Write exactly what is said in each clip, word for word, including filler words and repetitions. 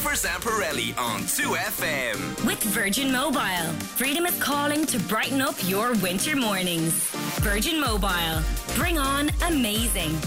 Christopher Zamparelli on two F M. With Virgin Mobile. Freedom is calling to brighten up your winter mornings. Virgin Mobile. Bring on amazing.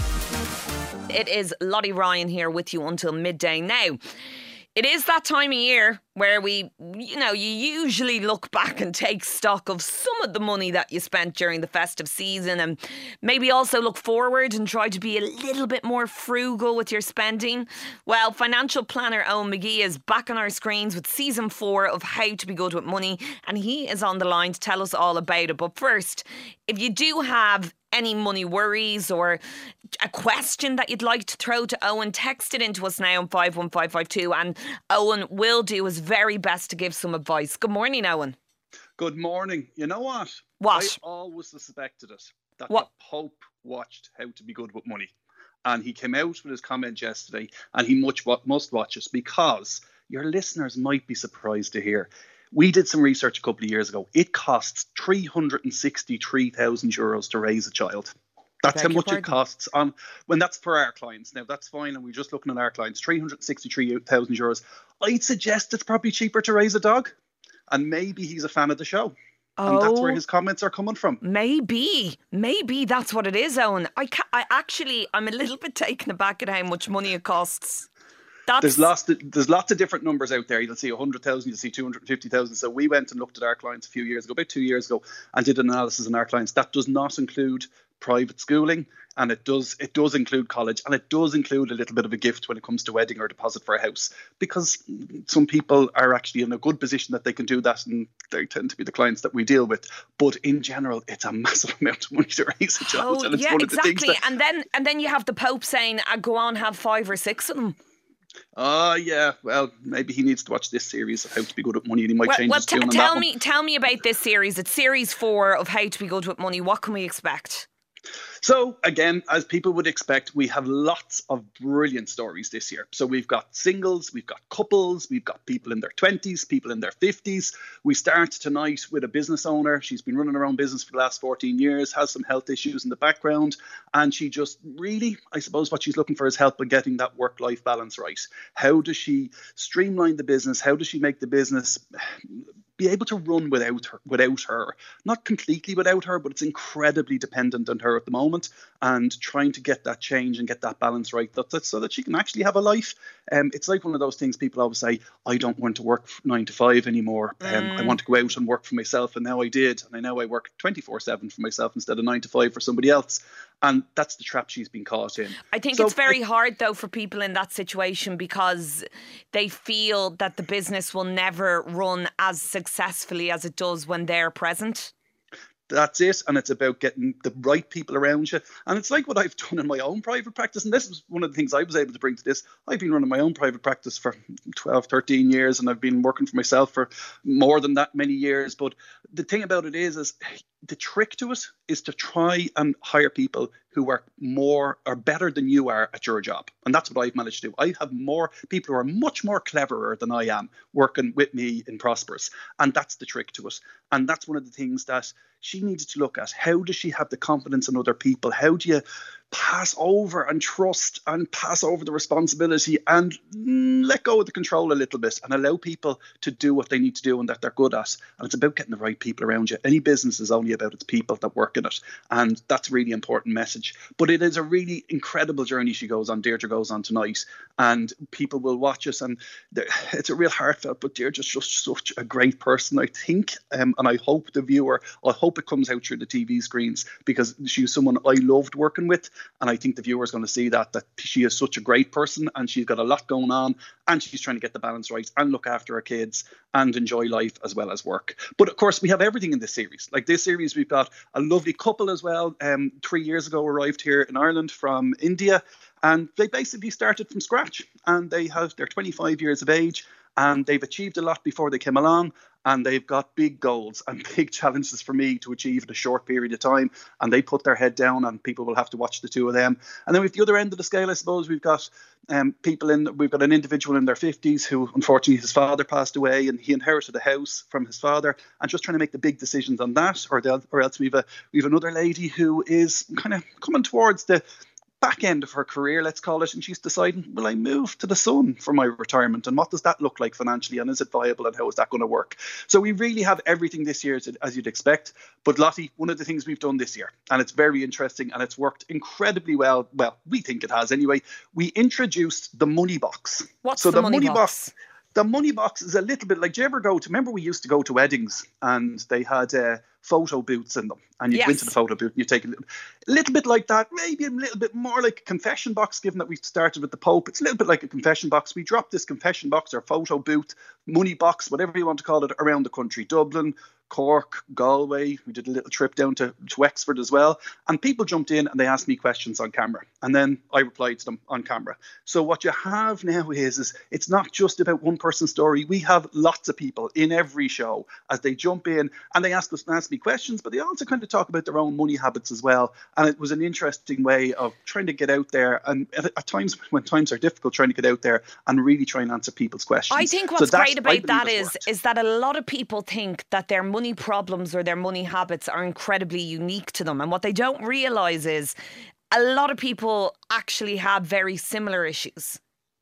It is Lottie Ryan here with you until midday. Now, it is that time of year where we, you know, you usually look back and take stock of some of the money that you spent during the festive season, and maybe also look forward and try to be a little bit more frugal with your spending. Well, financial planner Owen McGee is back on our screens with season four of How to Be Good with Money, and he is on the line to tell us all about it. But first, if you do have any money worries or a question that you'd like to throw to Owen, text it into us now on five one five five two, and Owen will do his very best to give some advice. Good morning, Owen. Good morning. You know what? What? I always suspected it, that what? the Pope watched How to Be Good with Money. And he came out with his comment yesterday, and he much must watch it, because your listeners might be surprised to hear. We did some research a couple of years ago. It costs three hundred sixty-three thousand euros to raise a child. That's how much it costs. On when that's for our clients. Now, that's fine, and we're just looking at our clients. three hundred sixty-three thousand euros. I'd suggest it's probably cheaper to raise a dog. And maybe he's a fan of the show. Oh, and that's where his comments are coming from. Maybe. Maybe that's what it is, Owen. I, ca- I actually, I'm a little bit taken aback at how much money it costs. That's... There's lots of, there's lots of different numbers out there. You'll see one hundred thousand, you'll see two hundred fifty thousand. So we went and looked at our clients a few years ago, about two years ago, and did an analysis on our clients. That does not include private schooling, and it does it does include college, and it does include a little bit of a gift when it comes to wedding or deposit for a house, because some people are actually in a good position that they can do that, and they tend to be the clients that we deal with. But in general, it's a massive amount of money to raise a child. Oh, and it's yeah, one of the exactly. things that, and then and then you have the Pope saying, I go on, have five or six of them. Oh, uh, yeah. Well, maybe he needs to watch this series of How to Be Good with Money, and he might well, change well, his tune t- on tell that me, one. Tell me about this series. It's series four of How to Be Good with Money. What can we expect? So, again, as people would expect, we have lots of brilliant stories this year. So we've got singles, we've got couples, we've got people in their twenties, people in their fifties. We start tonight with a business owner. She's been running her own business for the last fourteen years, has some health issues in the background, and she just really, I suppose what she's looking for is help in getting that work-life balance right. How does she streamline the business? How does she make the business be able to run without her, without her, not completely without her, but it's incredibly dependent on her at the moment, and trying to get that change and get that balance right, that, that, so that she can actually have a life. Um, it's like one of those things people always say, I don't want to work nine to five anymore. Um, mm. I want to go out and work for myself, and now I did. And I know I work twenty-four seven for myself instead of nine to five for somebody else. And that's the trap she's been caught in. I think so, it's very hard, though, for people in that situation, because they feel that the business will never run as successfully as it does when they're present. That's it. And it's about getting the right people around you. And it's like what I've done in my own private practice. And this was one of the things I was able to bring to this. I've been running my own private practice for twelve, thirteen years, and I've been working for myself for more than that many years. But the thing about it is, is the trick to it is to try and hire people who are more or better than you are at your job. And that's what I've managed to do. I have more people who are much more cleverer than I am working with me in Prosperous. And that's the trick to it. And that's one of the things that she needed to look at. How does she have the confidence in other people? How do you pass over and trust and pass over the responsibility and mm, let go of the control a little bit and allow people to do what they need to do and that they're good at? And it's about getting the right people around you. Any business is only about its people that work in it. And that's a really important message. But it is a really incredible journey she goes on. Deirdre goes on tonight, and people will watch us, and it's a real heartfelt, but Deirdre's just such a great person, I think. Um, and I hope the viewer, I hope it comes out through the T V screens, because she's someone I loved working with. And I think the viewer's going to see that, that she is such a great person, and she's got a lot going on, and she's trying to get the balance right and look after her kids and enjoy life as well as work. But of course, we have everything in this series. Like this series, we've got a lovely couple as well. Um, three years ago, arrived here in Ireland from India, and they basically started from scratch. And they have, they're twenty-five years of age, and they've achieved a lot before they came along. And they've got big goals and big challenges for me to achieve in a short period of time. And they put their head down, and people will have to watch the two of them. And then with the other end of the scale, I suppose, we've got um, people in, we've got an individual in their fifties who, unfortunately, his father passed away, and he inherited a house from his father, and just trying to make the big decisions on that. Or, or else we've a, we've another lady who is kind of coming towards the back end of her career, let's call it, and she's deciding, will I move to the sun for my retirement? And what does that look like financially? And is it viable? And how is that going to work? So we really have everything this year, as you'd expect. But Lottie, one of the things we've done this year, and it's very interesting and it's worked incredibly well. Well, we think it has anyway. We introduced the money box. What's so the, the money, money box? box? The money box is a little bit like, do you ever go to, remember we used to go to weddings and they had uh, photo booths in them, and you'd Yes. go into the photo booth and you take a little, a little bit like that, maybe a little bit more like a confession box, given that we started with the Pope. It's a little bit like a confession box. We dropped this confession box or photo booth, money box, whatever you want to call it, around the country. Dublin, Cork, Galway. We did a little trip down to, to Wexford as well. And people jumped in and they asked me questions on camera. And then I replied to them on camera. So what you have now is, is it's not just about one person's story. We have lots of people in every show as they jump in and they ask us ask me questions, but they also kind of talk about their own money habits as well. And it was an interesting way of trying to get out there. And at, at times when times are difficult, trying to get out there and really try and answer people's questions. I think So what's that's- great I about believe that it's is worked. is that a lot of people think that their money problems or their money habits are incredibly unique to them, and what they don't realise is a lot of people actually have very similar issues.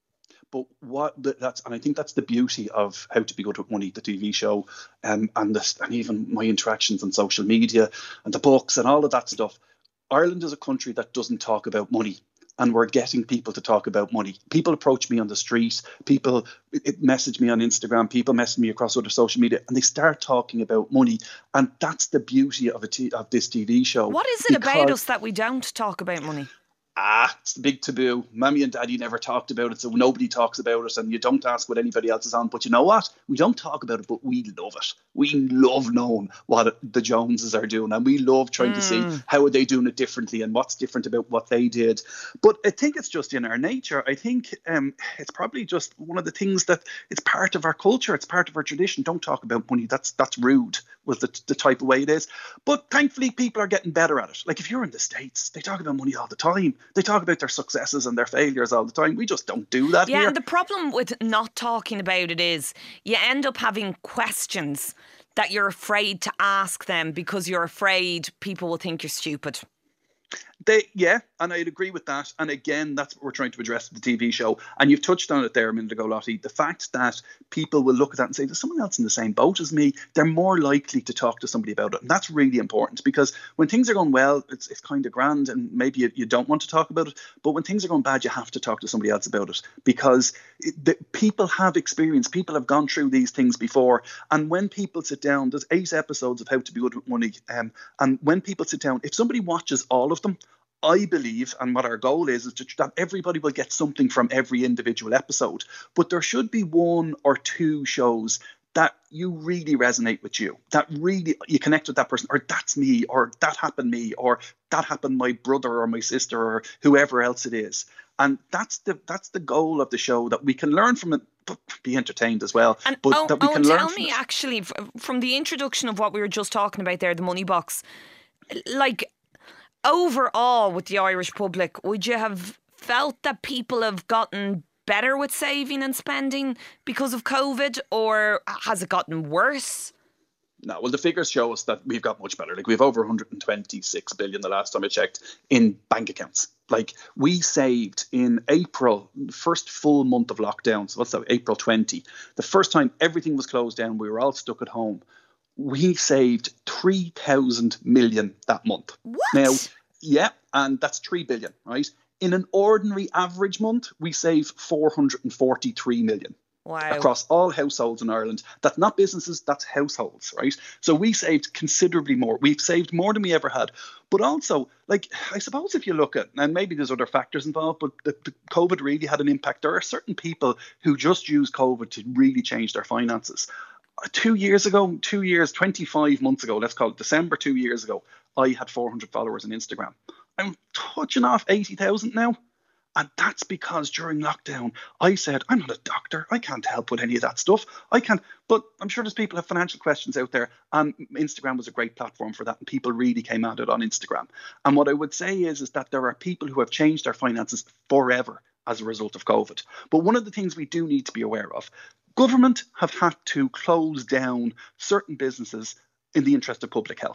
But what the, that's, and I think that's the beauty of How to Be Good with Money, the T V show, um, and this, and even my interactions on social media and the books and all of that stuff. Ireland is a country that doesn't talk about money, and we're getting people to talk about money. People approach me on the street, people it, message me on Instagram, people message me across other social media, and they start talking about money. And that's the beauty of a t- of this T V show. What is it about Because- us that we don't talk about money? Ah, it's the big taboo. Mummy and Daddy never talked about it, so nobody talks about it, and you don't ask what anybody else is on. But you know what? We don't talk about it, but we love it. We love knowing what the Joneses are doing, and we love trying to see how are they doing it differently and what's different about what they did. But I think it's just in our nature. I think um, it's probably just one of the things that it's part of our culture. It's part of our tradition. Don't talk about money. That's that's rude. Was the, the type of way it is. But thankfully, people are getting better at it. Like if you're in the States, they talk about money all the time. They talk about their successes and their failures all the time. We just don't do that Yeah, here. and the problem with not talking about it is you end up having questions that you're afraid to ask them because you're afraid people will think you're stupid. They, yeah, and I'd agree with that. And again, that's what we're trying to address with the T V show. And you've touched on it there a minute ago, Lottie. The fact that people will look at that and say, there's someone else in the same boat as me. They're more likely to talk to somebody about it. And that's really important, because when things are going well, it's it's kind of grand and maybe you, you don't want to talk about it. But when things are going bad, you have to talk to somebody else about it, because it, the, people have experience. People have gone through these things before. And when people sit down, there's eight episodes of How to Be Good with Money. Um, and when people sit down, if somebody watches all of them, I believe, and what our goal is, is to, that everybody will get something from every individual episode. But there should be one or two shows that you really resonate with you, that really you connect with that person, or that's me, or that happened me, or that happened my brother or my sister or whoever else it is. And that's the that's the goal of the show, that we can learn from it, but be entertained as well. And but oh, that we oh, can and learn tell from me it. actually, f- from the introduction of what we were just talking about there, the money box, like overall with the Irish public, would you have felt that people have gotten better with saving and spending because of COVID, or has it gotten worse? No, well, the figures show us that we've got much better. Like, we've over one hundred twenty-six billion the last time I checked in bank accounts. Like, we saved in April, the first full month of lockdown. So what's that? April twentieth. The first time everything was closed down, we were all stuck at home. We saved three thousand million that month. What? Now, yeah, and that's three billion, right? In an ordinary average month, we save four hundred forty-three million. Wow. Across all households in Ireland. That's not businesses, that's households, right? So we saved considerably more. We've saved more than we ever had. But also, like, I suppose if you look at, and maybe there's other factors involved, but the, the COVID really had an impact. There are certain people who just use COVID to really change their finances. Two years ago, two years, twenty-five months ago, let's call it December two years ago, I had four hundred followers on Instagram. I'm touching off eighty thousand now. And that's because during lockdown, I said, I'm not a doctor. I can't help with any of that stuff. I can't. But I'm sure there's people who have financial questions out there. And Instagram was a great platform for that. And people really came at it on Instagram. And what I would say is, is that there are people who have changed their finances forever as a result of COVID. But one of the things we do need to be aware of, government have had to close down certain businesses in the interest of public health.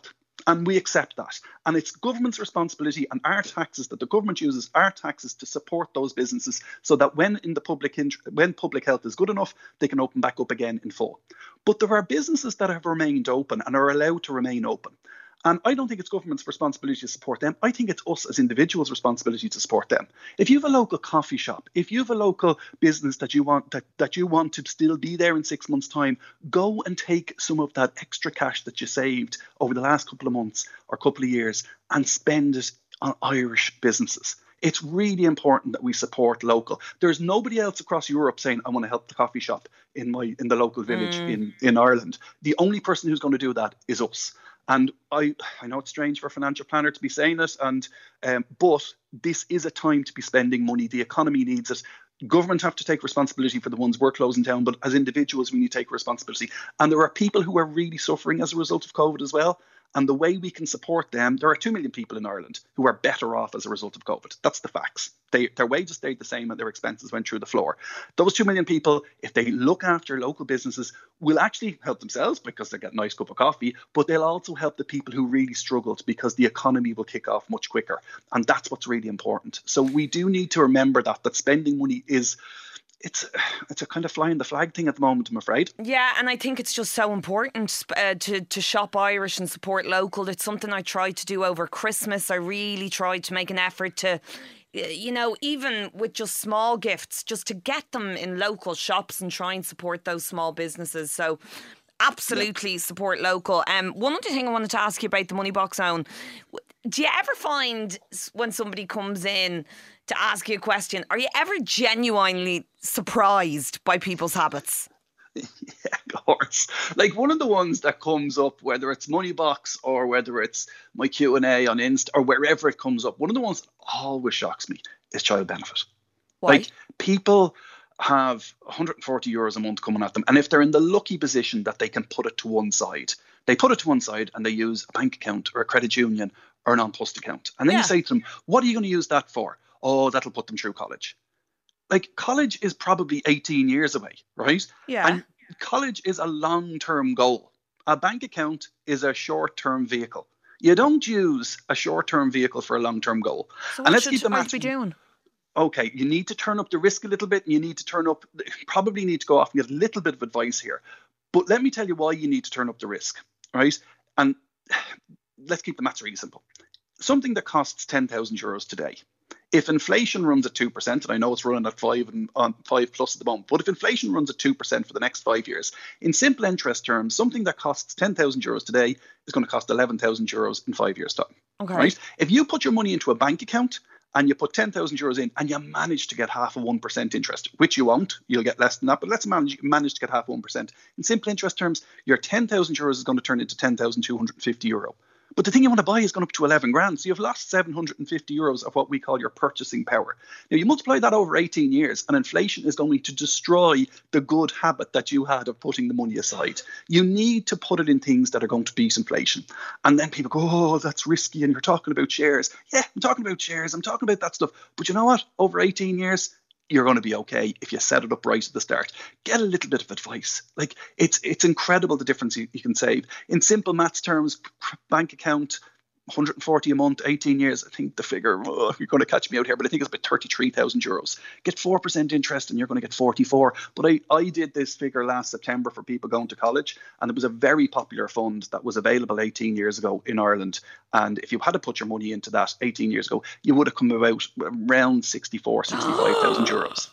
And we accept that. And it's government's responsibility, and our taxes that the government uses, our taxes to support those businesses so that when in the public int- when public health is good enough, they can open back up again in full. But there are businesses that have remained open and are allowed to remain open. And I don't think it's government's responsibility to support them. I think it's us as individuals' responsibility to support them. If you have a local coffee shop, if you have a local business that you want that, that you want to still be there in six months' time, go and take some of that extra cash that you saved over the last couple of months or couple of years and spend it on Irish businesses. It's really important that we support local. There's nobody else across Europe saying, I want to help the coffee shop in my in the local village mm. in, in Ireland. The only person who's going to do that is us. And I, I know it's strange for a financial planner to be saying it, and um, but this is a time to be spending money. The economy needs it. Government have to take responsibility for the ones we're closing down, but as individuals, we need to take responsibility. And there are people who are really suffering as a result of COVID as well. And the way we can support them, there are two million people in Ireland who are better off as a result of COVID. That's the facts. They, their wages stayed the same and their expenses went through the floor. Those two million people, if they look after local businesses, will actually help themselves because they get a nice cup of coffee, but they'll also help the people who really struggled because the economy will kick off much quicker. And that's what's really important. So we do need to remember that, that spending money is... It's it's a kind of flying the flag thing at the moment, I'm afraid. Yeah, and I think it's just so important uh, to, to shop Irish and support local. It's something I tried to do over Christmas. I really tried to make an effort to, you know, even with just small gifts, just to get them in local shops and try and support those small businesses. So absolutely yeah. support local. Um, one other thing I wanted to ask you about the Money Box Own. Do you ever find when somebody comes in to ask you a question, are you ever genuinely surprised by people's habits? Yeah, of course. Like one of the ones that comes up, whether it's Moneybox or whether it's my Q and A on Insta or wherever it comes up, one of the ones that always shocks me is child benefit. Why? Like people have one hundred forty euros a month coming at them, and if they're in the lucky position that they can put it to one side, they put it to one side and they use a bank account or a credit union or an An Post account. And then yeah. you say to them, what are you going to use that for? Oh, that'll put them through college. Like college is probably eighteen years away, right? Yeah. And college is a long-term goal. A bank account is a short-term vehicle. You don't use a short-term vehicle for a long-term goal. So and what let's should keep the I maths be doing? Okay, you need to turn up the risk a little bit, and you need to turn up, probably need to go off and get a little bit of advice here. But let me tell you why you need to turn up the risk, right? And let's keep the maths really simple. Something that costs ten thousand euros today, if inflation runs at two percent, and I know it's running at five and on five plus at the moment, but if inflation runs at two percent for the next five years, in simple interest terms, something that costs ten thousand euros today is going to cost eleven thousand euros in five years' time. Okay. Right? If you put your money into a bank account and you put ten thousand euros in and you manage to get half a one percent interest, which you won't, you'll get less than that, but let's manage, manage to get half one percent. In simple interest terms, your ten thousand euros is going to turn into ten thousand two hundred fifty euro. But the thing you want to buy is going up to eleven grand. So you've lost seven hundred fifty euros of what we call your purchasing power. Now you multiply that over eighteen years and inflation is going to destroy the good habit that you had of putting the money aside. You need to put it in things that are going to beat inflation. And then people go, oh, that's risky. And you're talking about shares. Yeah, I'm talking about shares. I'm talking about that stuff. But you know what? Over eighteen years, you're going to be okay if you set it up right at the start. Get a little bit of advice. Like it's it's incredible the difference you, you can save. In simple maths terms, bank account, one hundred forty a month, eighteen years. I think the figure, oh, you're going to catch me out here, but I think it's about thirty-three thousand euros. Get four percent interest and you're going to get forty-four. But I, I did this figure last September for people going to college, and it was a very popular fund that was available eighteen years ago in Ireland. And if you had to put your money into that eighteen years ago, you would have come about around sixty-four, sixty-five thousand euros.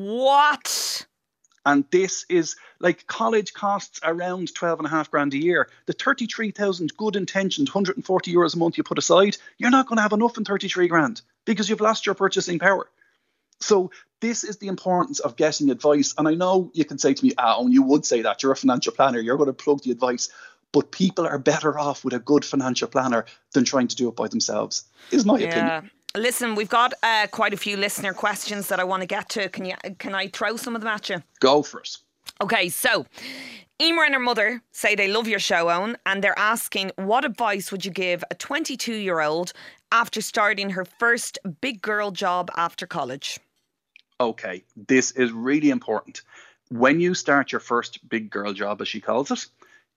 What? And this is like college costs around twelve and a half grand a year. The thirty-three thousand good intentioned one hundred forty euros a month you put aside, you're not going to have enough in thirty-three grand because you've lost your purchasing power. So this is the importance of getting advice. And I know you can say to me, ah, and you would say that you're a financial planner, you're going to plug the advice. But people are better off with a good financial planner than trying to do it by themselves, is my yeah. opinion. Listen, we've got uh, quite a few listener questions that I want to get to. Can you? Can I throw some of them at you? Go for it. Okay, so Emer and her mother say they love your show, Owen, and they're asking, what advice would you give a twenty-two-year-old after starting her first big girl job after college? Okay, this is really important. When you start your first big girl job, as she calls it,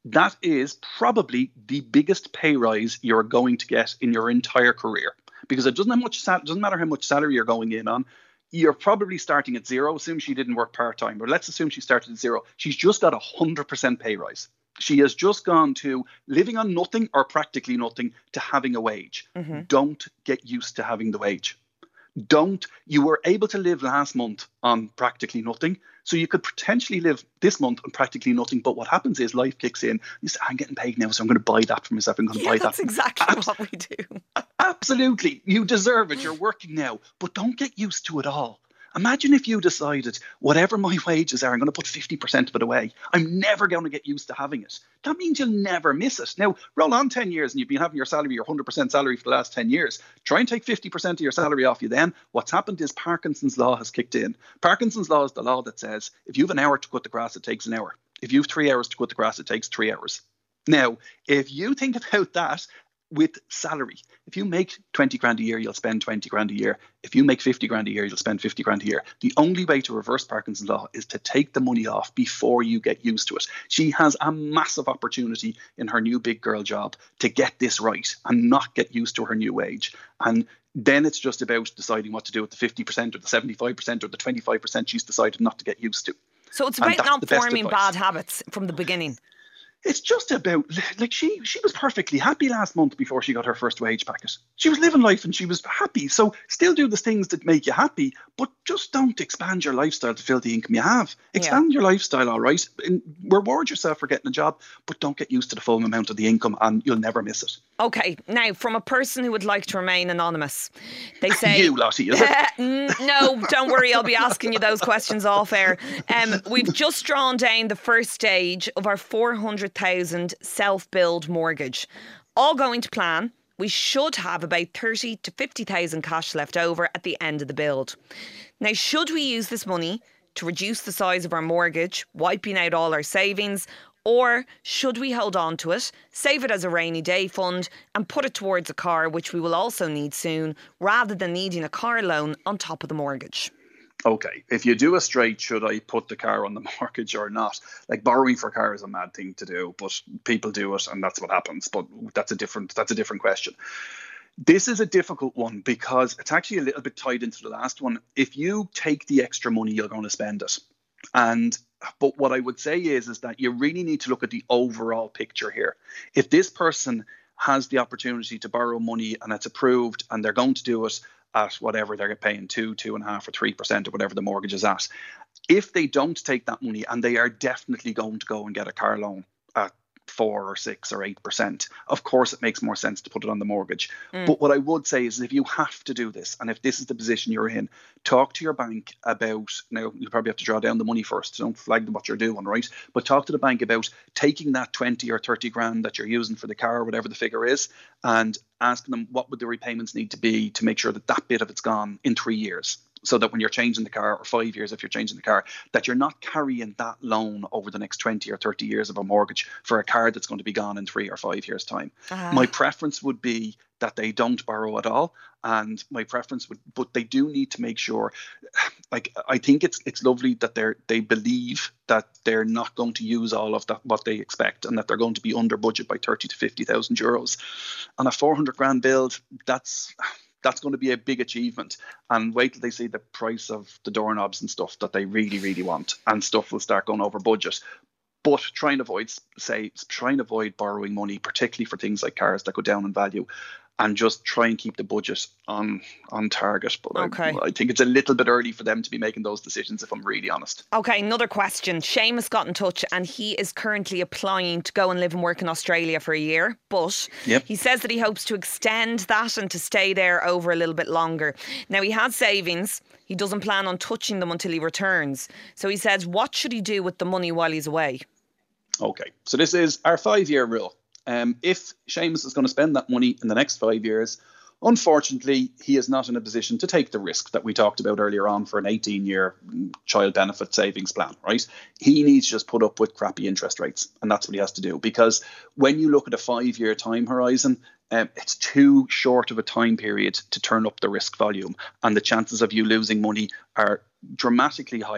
that is probably the biggest pay rise you're going to get in your entire career, because it doesn't have much sal- doesn't matter how much salary you're going in on. You're probably starting at zero. Assume she didn't work part-time, but let's assume she started at zero. She's just got a one hundred percent pay rise. She has just gone to living on nothing or practically nothing to having a wage. Mm-hmm. Don't get used to having the wage. Don't. You were able to live last month on practically nothing, so you could potentially live this month on practically nothing. But what happens is life kicks in. You say, I'm getting paid now, so I'm going to buy that for myself. I'm going to yeah, buy that's that. That's exactly Abs- what we do. Absolutely. You deserve it. You're working now, but don't get used to it all. Imagine if you decided, whatever my wages are, I'm going to put fifty percent of it away. I'm never going to get used to having it. That means you'll never miss it. Now, roll on ten years and you've been having your salary, your one hundred percent salary for the last ten years. Try and take fifty percent of your salary off you then. What's happened is Parkinson's law has kicked in. Parkinson's law is the law that says if you have an hour to cut the grass, it takes an hour. If you have three hours to cut the grass, it takes three hours. Now, if you think about that with salary, if you make twenty grand a year, you'll spend twenty grand a year. If you make fifty grand a year, you'll spend fifty grand a year. The only way to reverse Parkinson's law is to take the money off before you get used to it. She has a massive opportunity in her new big girl job to get this right and not get used to her new wage. And then it's just about deciding what to do with the fifty percent or the seventy-five percent or the twenty-five percent she's decided not to get used to. So it's about not forming bad habits from the beginning. It's just about, like, she she was perfectly happy last month before she got her first wage packet. She was living life and she was happy. So still do the things that make you happy, but just don't expand your lifestyle to fill the income you have. Expand yeah. your lifestyle, all right? And reward yourself for getting a job, but don't get used to the full amount of the income and you'll never miss it. Okay, now, from a person who would like to remain anonymous, they say... You, Lottie, is it? No, don't worry, I'll be asking you those questions off air. Um, we've just drawn down the first stage of our four hundred thousand self-build mortgage. All going to plan. We should have about thirty to fifty thousand cash left over at the end of the build. Now, should we use this money to reduce the size of our mortgage, wiping out all our savings, or should we hold on to it, save it as a rainy day fund and put it towards a car, which we will also need soon, rather than needing a car loan on top of the mortgage? Okay, if you do a straight, should I put the car on the mortgage or not? Like, borrowing for a car is a mad thing to do, but people do it and that's what happens. But that's a different that's a different question. This is a difficult one because it's actually a little bit tied into the last one. If you take the extra money, you're going to spend it. And but what I would say is, is that you really need to look at the overall picture here. If this person has the opportunity to borrow money and it's approved and they're going to do it at whatever they're paying, two, two and a half or three percent or whatever the mortgage is at. If they don't take that money and they are definitely going to go and get a car loan at four or six or eight percent, of course it makes more sense to put it on the mortgage. Mm. But what I would say is, if you have to do this and if this is the position you're in, talk to your bank about, now you probably have to draw down the money first, don't flag them what you're doing, right? But talk to the bank about taking that twenty or thirty grand that you're using for the car, or whatever the figure is, and asking them what would the repayments need to be to make sure that that bit of it's gone in three years. So that when you're changing the car, or five years if you're changing the car, that you're not carrying that loan over the next twenty or thirty years of a mortgage for a car that's going to be gone in three or five years' time. Uh-huh. My preference would be that they don't borrow at all. And my preference would, but they do need to make sure, like, I think it's it's lovely that they're they believe that they're not going to use all of that what they expect, and that they're going to be under budget by thirty to fifty thousand euros. On a four hundred grand build, that's that's going to be a big achievement. And wait till they see the price of the doorknobs and stuff that they really, really want, and stuff will start going over budget. But try and avoid, say, try and avoid borrowing money, particularly for things like cars that go down in value, and just try and keep the budget on on target. But okay. I, I think it's a little bit early for them to be making those decisions, if I'm really honest. Okay, another question. Seamus got in touch and he is currently applying to go and live and work in Australia for a year. But yep. he says that he hopes to extend that and to stay there over a little bit longer. Now, he has savings. He doesn't plan on touching them until he returns. So he says, what should he do with the money while he's away? Okay, so this is our five-year rule. Um, if Seamus is going to spend that money in the next five years, unfortunately, he is not in a position to take the risk that we talked about earlier on for an eighteen-year child benefit savings plan, right? He needs to just put up with crappy interest rates, and that's what he has to do. Because when you look at a five-year time horizon, um, it's too short of a time period to turn up the risk volume, and the chances of you losing money are dramatically higher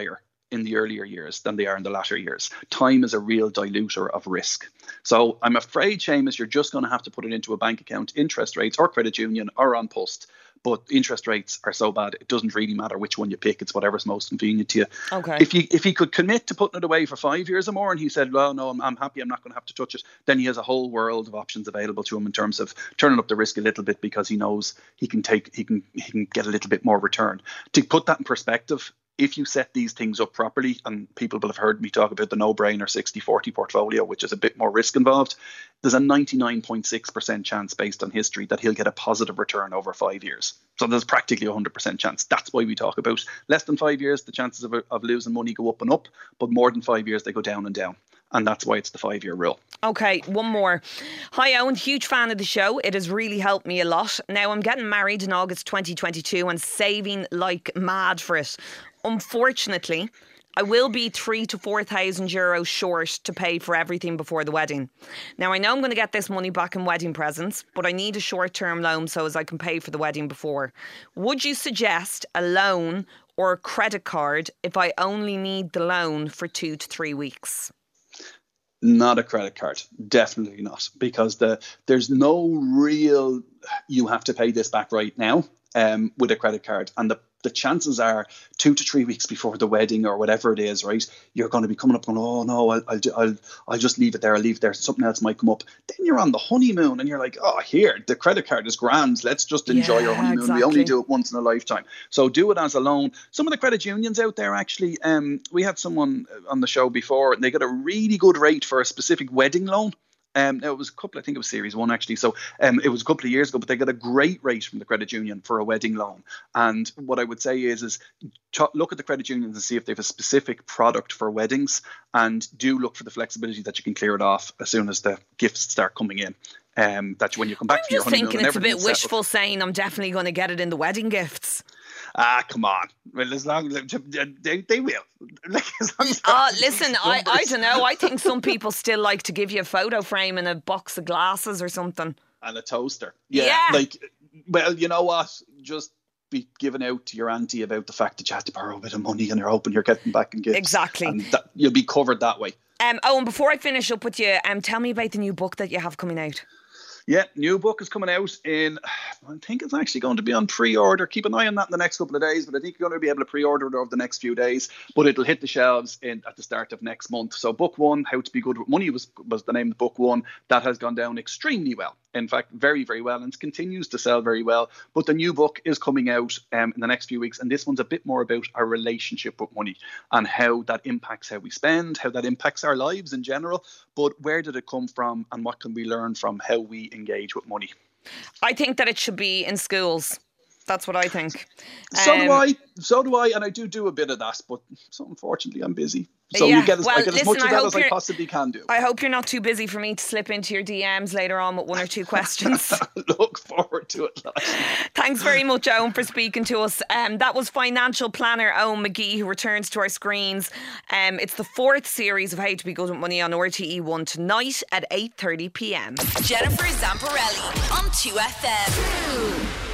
in the earlier years than they are in the latter years. Time is a real diluter of risk. So I'm afraid, Seamus, you're just going to have to put it into a bank account, interest rates or credit union or on post. But interest rates are so bad, it doesn't really matter which one you pick. It's whatever's most convenient to you. Okay. If you if he could commit to putting it away for five years or more, and he said, well, no, I'm, I'm happy, I'm not going to have to touch it, then he has a whole world of options available to him in terms of turning up the risk a little bit, because he knows he can take he can he can get a little bit more return. To put that in perspective, if you set these things up properly, and people will have heard me talk about the no-brainer sixty forty portfolio, which is a bit more risk involved, there's a ninety-nine point six percent chance based on history that he'll get a positive return over five years. So there's practically a one hundred percent chance. That's why we talk about less than five years, the chances of, of losing money go up and up, but more than five years, they go down and down. And that's why it's the five-year rule. Okay, one more. Hi, Owen. Huge fan of the show. It has really helped me a lot. Now, I'm getting married in August twenty twenty-two and saving like mad for it. Unfortunately, I will be three to four thousand euros short to pay for everything before the wedding. Now, I know I'm going to get this money back in wedding presents, but I need a short-term loan so as I can pay for the wedding before. Would you suggest a loan or a credit card if I only need the loan for two to three weeks? Not a credit card, definitely not, because the there's no real you have to pay this back right now um, with a credit card, and the the chances are two to three weeks before the wedding or whatever it is, right, you're going to be coming up going, oh no, I'll, I'll, I'll, I'll just leave it there, I'll leave it there, something else might come up. Then you're on the honeymoon and you're like, oh, here, the credit card is grand, let's just enjoy yeah, our honeymoon. exactly. We only do it once in a lifetime. So do it as a loan. Some of the credit unions out there, actually, um, we had someone on the show before, and they got a really good rate for a specific wedding loan. Um, now it was a couple, I think it was Series One actually. So um, it was a couple of years ago, but they got a great rate from the credit union for a wedding loan. And what I would say is, is ch- look at the credit unions and see if they have a specific product for weddings, and do look for the flexibility that you can clear it off as soon as the gifts start coming in. Um, that when you come back I'm to your honeymoon, just thinking it's a bit everything's wishful settled. saying I'm definitely going to get it in the wedding gifts. Ah, come on. Well, as long as they, they will. Like, as long as Uh, listen, I, I don't know. I think some people still like to give you a photo frame and a box of glasses or something. And a toaster. Yeah, Yeah. Like, well, you know what? Just be giving out to your auntie about the fact that you had to borrow a bit of money and you're hoping you're getting back in gifts. Exactly. And that, you'll be covered that way. Um, oh, and before I finish up with you, um, tell me about the new book that you have coming out. Yeah, new book is coming out in, I think it's actually going to be on pre-order. Keep an eye on that in the next couple of days, but I think you're going to be able to pre-order it over the next few days. But it'll hit the shelves in at the start of next month. So book one, How to Be Good with Money, was, was the name of book one. That has gone down extremely well. In fact, very, very well, and continues to sell very well. But the new book is coming out um, in the next few weeks, and this one's a bit more about our relationship with money and how that impacts how we spend, how that impacts our lives in general. But where did it come from, and what can we learn from how we engage with money? I think that it should be in schools. That's what I think. So Um, do I. So do I, and I do do a bit of that, but so unfortunately I'm busy. So Yeah, you get as, well, I get as listen, much of I that hope as I you're- possibly can do. I hope you're not too busy for me to slip into your D Ms later on with one or two questions. Look forward to it. Like. Thanks very much, Owen, for speaking to us. Um, that was financial planner Owen McGee, who returns to our screens. Um, it's the fourth series of How to Be Good with Money on R T E one tonight at eight thirty p m. Jennifer Zamparelli on two F M.